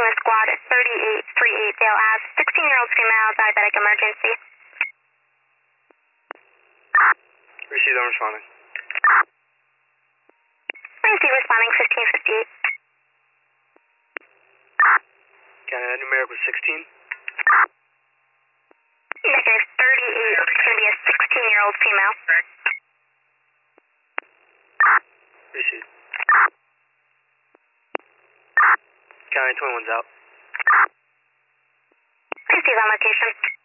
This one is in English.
with squad 3838 Dale Ave, 16-year-old female, diabetic emergency. Received, I'm responding. Received, responding 1558. Canada numeric was 16. Negative 38, it's going to be a 16-year-old female. Received. County 21's out. Received on location.